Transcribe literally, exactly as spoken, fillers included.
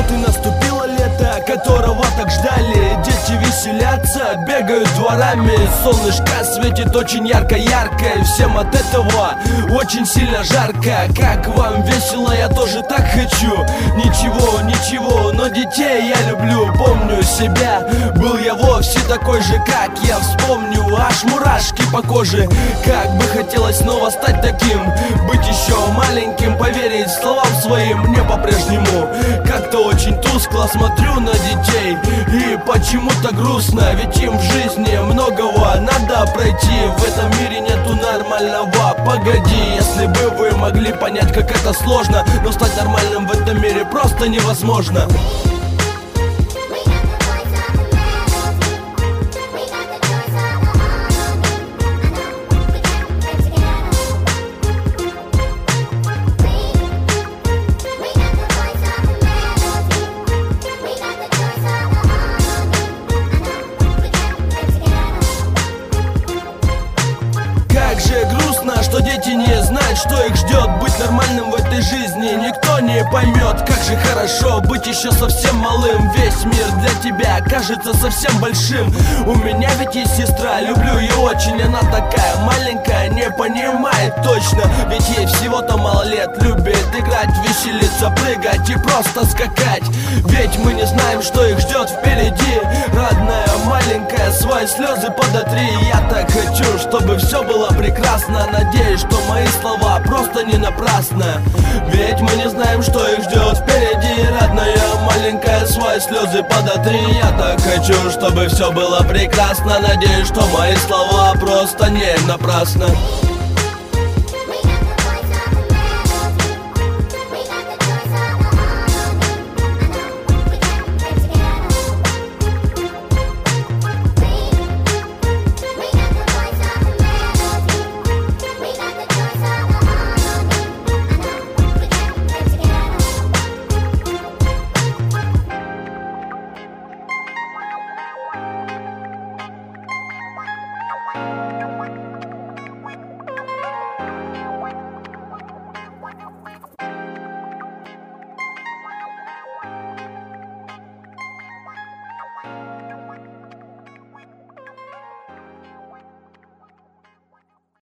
Вот и наступило лето, которого так ждали. Дети веселятся, бегают дворами. Солнышко светит очень ярко-ярко, и всем от этого очень сильно жарко. Как вам весело, я тоже так хочу. Ничего, ничего, но детей я люблю. Помню себя, был я вовсе такой же, как я. Вспомню, аж мурашки по коже. Как бы хотелось снова стать таким, быть еще маленьким, поверить словам своим. Мне по-прежнему как-то очень тускло смотрю на детей, и почему-то грустно, ведь им в жизни многого надо пройти. В этом мире нету нормального. Погоди, если бы вы могли понять, как это сложно, но стать нормальным в этом мире просто невозможно. Как же грустно, что дети не знают, что их ждет. Быть нормальным в этой жизни никто не поймет. Как же хорошо быть еще совсем малым. Весь мир для тебя кажется совсем большим. У меня ведь есть сестра, люблю ее очень. Она такая маленькая, не понимает точно, ведь ей всего-то мало лет. Любит играть, веселиться, прыгать и просто скакать. Ведь мы не знаем, что их ждет впереди. Родная маленькая, свои слезы подотри. Я так хочу, чтобы все было прекрасно. Надеюсь, что мои слова просто не напрасно. Ведь мы не знаем, что их ждет впереди. Родная маленькая, свои слезы подотри. Я так хочу, чтобы все было прекрасно. Надеюсь, что мои слова просто не напрасно.